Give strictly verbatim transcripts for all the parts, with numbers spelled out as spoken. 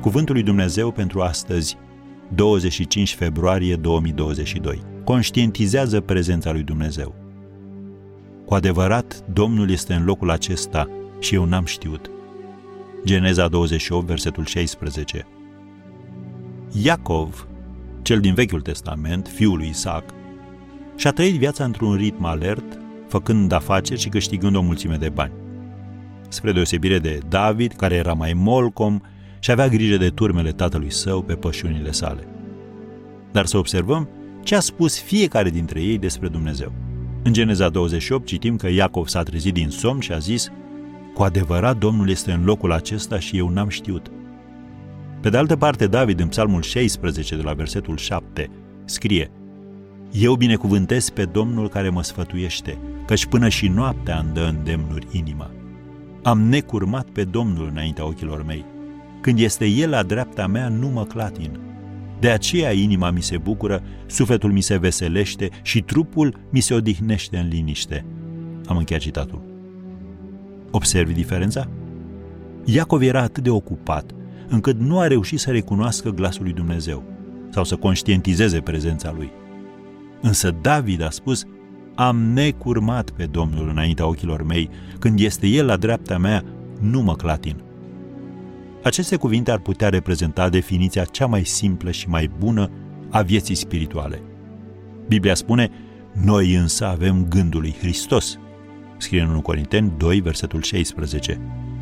Cuvântul lui Dumnezeu pentru astăzi, douăzeci și cinci februarie două mii douăzeci și doi. Conștientizează prezența lui Dumnezeu. Cu adevărat, Domnul este în locul acesta și eu n-am știut. Geneza douăzeci și opt, versetul șaisprezece. Iacov, cel din Vechiul Testament, fiul lui Isaac, și-a trăit viața într-un ritm alert, făcând afaceri și câștigând o mulțime de bani. Spre deosebire de David, care era mai molcom și avea grijă de turmele tatălui său pe pășunile sale. Dar să observăm ce a spus fiecare dintre ei despre Dumnezeu. În Geneza douăzeci și opt citim că Iacov s-a trezit din somn și a zis: cu adevărat Domnul este în locul acesta și eu n-am știut. Pe de altă parte, David, în Psalmul șaisprezece, de la versetul șapte, scrie: eu binecuvântez pe Domnul care mă sfătuiește, căci până și noaptea îmi dă îndemnuri inima. Am necurmat pe Domnul înaintea ochilor mei. Când este El la dreapta mea, nu mă clatin. De aceea inima mi se bucură, sufletul mi se veselește și trupul mi se odihnește în liniște. Am încheiat citatul. Observi diferența? Iacov era atât de ocupat, încât nu a reușit să recunoască glasul lui Dumnezeu sau să conștientizeze prezența lui. Însă David a spus: am necurmat pe Domnul înaintea ochilor mei, când este El la dreapta mea, nu mă clatin. Aceste cuvinte ar putea reprezenta definiția cea mai simplă și mai bună a vieții spirituale. Biblia spune: noi însă avem gândul lui Hristos. Scrie în unu Corinteni doi, versetul șaisprezece.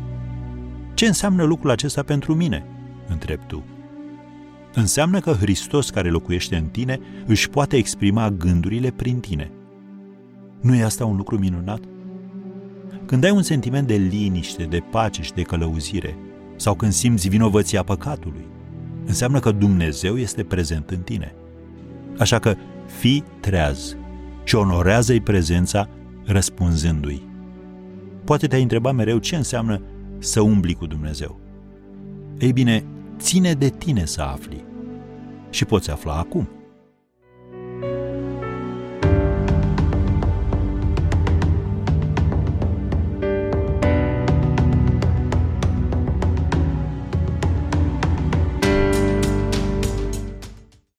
Ce înseamnă lucrul acesta pentru mine? Întrebi tu. Înseamnă că Hristos care locuiește în tine își poate exprima gândurile prin tine. Nu e asta un lucru minunat? Când ai un sentiment de liniște, de pace și de călăuzire, sau când simți vinovăția păcatului, înseamnă că Dumnezeu este prezent în tine. Așa că fii treaz și onorează-i prezența răspunzându-i. Poate te-ai întrebat mereu ce înseamnă să umbli cu Dumnezeu. Ei bine, ține de tine să afli. Și poți afla acum.